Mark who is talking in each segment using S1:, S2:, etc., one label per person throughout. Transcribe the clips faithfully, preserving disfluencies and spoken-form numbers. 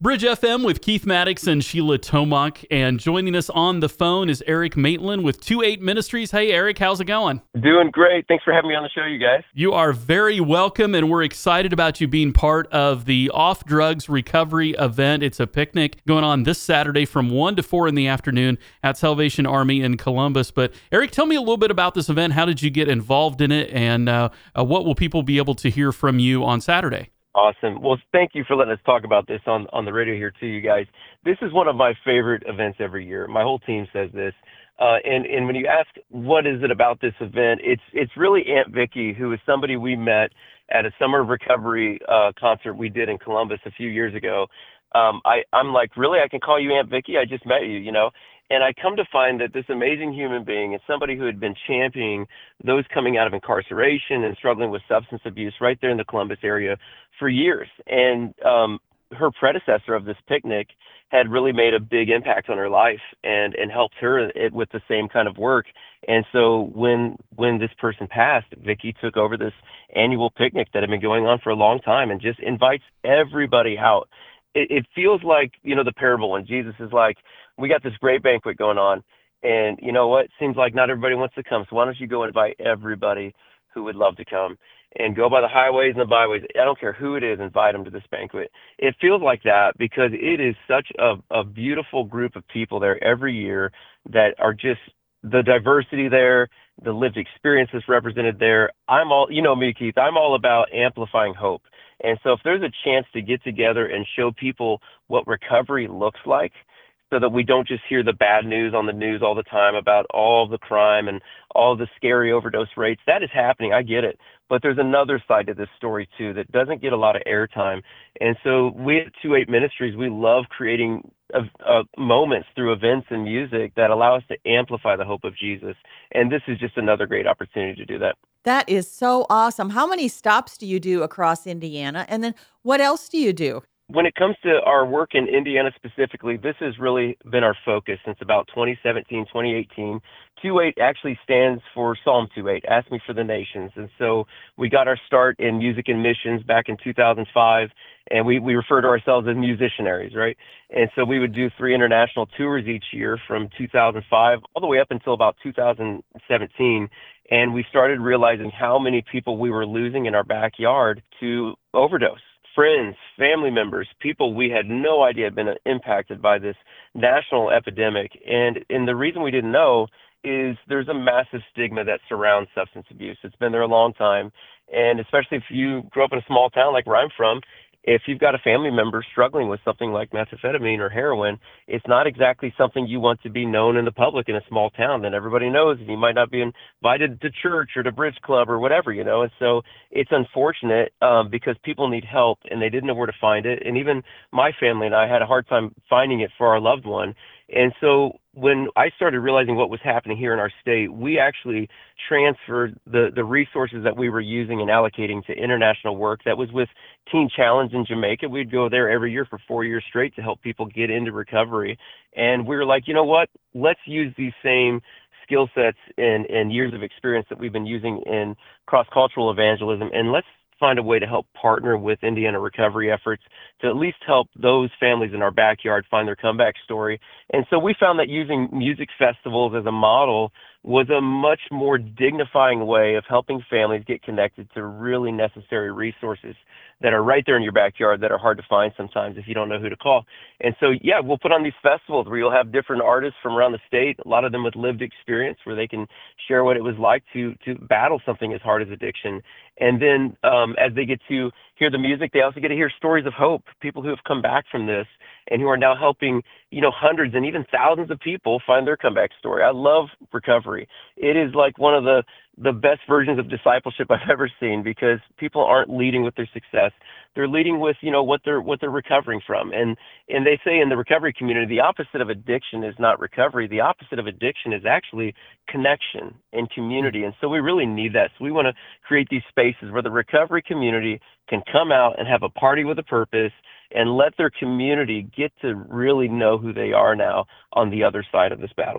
S1: Bridge F M with Keith Maddox and Sheila Tomac. And joining us on the phone is Eric Maitland with two eight Ministries. Hey, Eric, how's it going?
S2: Doing great. Thanks for having me on the show, you guys.
S1: You are very welcome, and we're excited about you being part of the Off Drugs Recovery event. It's a picnic going on this Saturday from one to four in the afternoon at Salvation Army in Columbus. But, Eric, tell me a little bit about this event. How did you get involved in it, and uh, uh, what will people be able to hear from you on Saturday?
S2: Awesome. Well, thank you for letting us talk about this on, on the radio here too, you guys. This is one of my favorite events every year. My whole team says this. Uh, and, and when you ask what is it about this event, it's it's really Aunt Vicky, who is somebody we met at a summer recovery uh, concert we did in Columbus a few years ago. Um, I, I'm like, really? I can call you Aunt Vicky? I just met you, you know? And I come to find that this amazing human being is somebody who had been championing those coming out of incarceration and struggling with substance abuse right there in the Columbus area for years. And um, her predecessor of this picnic had really made a big impact on her life and, and helped her it, with the same kind of work. And so when when this person passed, Vicky took over this annual picnic that had been going on for a long time and just invites everybody out. It, it feels like, you know, the parable when Jesus is like, we got this great banquet going on, and you know what? Seems like not everybody wants to come. So why don't you go invite everybody who would love to come, and go by the highways and the byways. I don't care who it is, invite them to this banquet. It feels like that because it is such a, a beautiful group of people there every year that are just the diversity there, the lived experiences represented there. I'm all, you know me, Keith, I'm all about amplifying hope. And so if there's a chance to get together and show people what recovery looks like, so that we don't just hear the bad news on the news all the time about all the crime and all the scary overdose rates. That is happening. I get it. But there's another side to this story, too, that doesn't get a lot of airtime. And so we at two eight Ministries, we love creating uh, uh, moments through events and music that allow us to amplify the hope of Jesus. And this is just another great opportunity to do that.
S3: That is so awesome. How many stops do you do across Indiana? And then what else do you do?
S2: When it comes to our work in Indiana specifically, this has really been our focus since about twenty seventeen, twenty eighteen. two eight actually stands for Psalm two eight, Ask Me for the Nations. And so we got our start in music and missions back in two thousand five, and we, we refer to ourselves as musicianaries, right? And so we would do three international tours each year from two thousand five all the way up until about two thousand seventeen. And we started realizing how many people we were losing in our backyard to overdose. Friends, family members, people we had no idea had been impacted by this national epidemic. And, and the reason we didn't know is there's a massive stigma that surrounds substance abuse. It's been there a long time. And especially if you grew up in a small town like where I'm from, if you've got a family member struggling with something like methamphetamine or heroin, it's not exactly something you want to be known in the public in a small town that everybody knows, and you might not be invited to church or to bridge club or whatever, you know. And so it's unfortunate um, because people need help and they didn't know where to find it. And even my family and I had a hard time finding it for our loved one. And so when I started realizing what was happening here in our state, we actually transferred the, the resources that we were using and allocating to international work that was with Teen Challenge in Jamaica. We'd go there every year for four years straight to help people get into recovery. And we were like, you know what, let's use these same skill sets and, and years of experience that we've been using in cross-cultural evangelism, and let's find a way to help partner with Indiana recovery efforts to at least help those families in our backyard find their comeback story. And so we found that using music festivals as a model was a much more dignifying way of helping families get connected to really necessary resources that are right there in your backyard that are hard to find sometimes if you don't know who to call. And so, yeah, we'll put on these festivals where you'll have different artists from around the state, a lot of them with lived experience where they can share what it was like to to battle something as hard as addiction. And then um, as they get to hear the music, they also get to hear stories of hope, people who have come back from this and who are now helping, you know, hundreds and even thousands of people find their comeback story. I love recovery. It is like one of the the best versions of discipleship I've ever seen because people aren't leading with their success. They're leading with, you know, what they're what they're recovering from. And and they say in the recovery community, the opposite of addiction is not recovery. The opposite of addiction is actually connection and community. And so we really need that. So we want to create these spaces where the recovery community can come out and have a party with a purpose and let their community get to really know who they are now on the other side of this battle.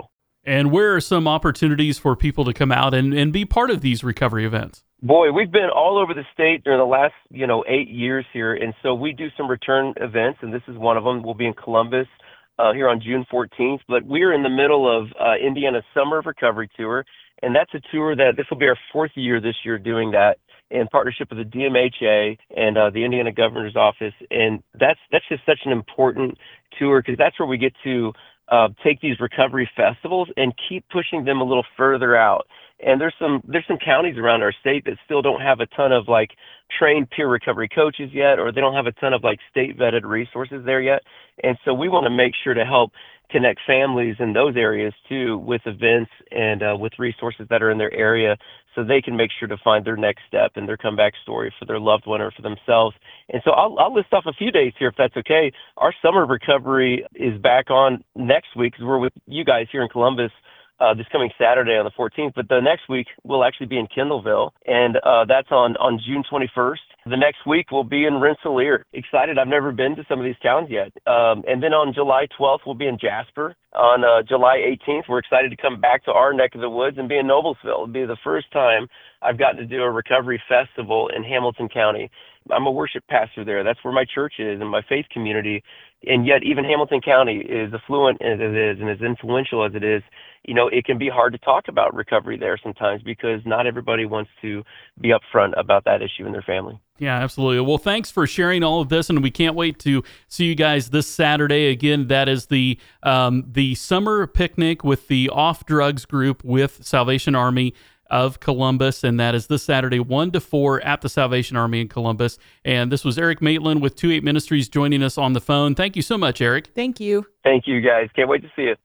S1: And where are some opportunities for people to come out and, and be part of these recovery events?
S2: Boy, we've been all over the state during the last, you know, eight years here. And so we do some return events, and this is one of them. We'll be in Columbus uh, here on June fourteenth. But we're in the middle of uh, Indiana Summer of Recovery Tour. And that's a tour that this will be our fourth year this year doing that in partnership with the D M H A and uh, the Indiana Governor's Office. And that's that's just such an important tour because that's where we get to uh, take these recovery festivals and keep pushing them a little further out. And there's some there's some counties around our state that still don't have a ton of like trained peer recovery coaches yet, or they don't have a ton of like state vetted resources there yet. And so we want to make sure to help connect families in those areas too with events and uh, with resources that are in their area so they can make sure to find their next step and their comeback story for their loved one or for themselves. And so I'll, I'll list off a few days here if that's okay. Our summer recovery is back on next week because we're with you guys here in Columbus Uh, this coming Saturday on the fourteenth, but the next week we'll actually be in Kendallville, and uh, that's on, on June twenty-first. The next week we'll be in Rensselaer. Excited, I've never been to some of these towns yet. Um, and then on July twelfth we'll be in Jasper. On uh, July eighteenth we're excited to come back to our neck of the woods and be in Noblesville. It'll be the first time I've gotten to do a recovery festival in Hamilton County. I'm a worship pastor there. That's where my church is and my faith community. And yet even Hamilton County, is affluent as it is and as influential as it is, you know, it can be hard to talk about recovery there sometimes because not everybody wants to be upfront about that issue in their family.
S1: Yeah, absolutely. Well, thanks for sharing all of this, and we can't wait to see you guys this Saturday. Again, that is the um, the summer picnic with the Off Drugs group with Salvation Army of Columbus, and that is this Saturday, one to four at the Salvation Army in Columbus. And this was Eric Maitland with two eight Ministries joining us on the phone. Thank you so much, Eric.
S3: Thank you.
S2: Thank you, guys. Can't wait to see you.